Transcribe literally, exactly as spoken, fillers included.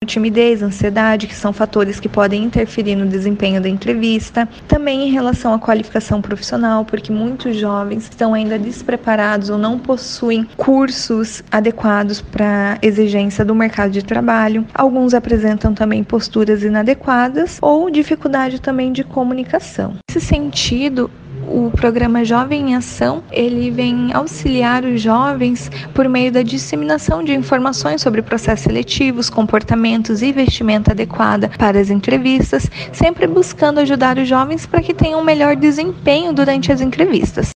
timidez, ansiedade, que são fatores que podem interferir no desempenho da entrevista. Também em relação à qualificação profissional, porque muitos jovens estão ainda despreparados ou não possuem cursos adequados para a exigência do mercado de trabalho. Alguns apresentam também posturas inadequadas ou dificuldade também de comunicação. Nesse sentido, o programa Jovem em Ação, ele vem auxiliar os jovens por meio da disseminação de informações sobre processos seletivos, comportamentos e vestimenta adequada para as entrevistas, sempre buscando ajudar os jovens para que tenham um melhor desempenho durante as entrevistas.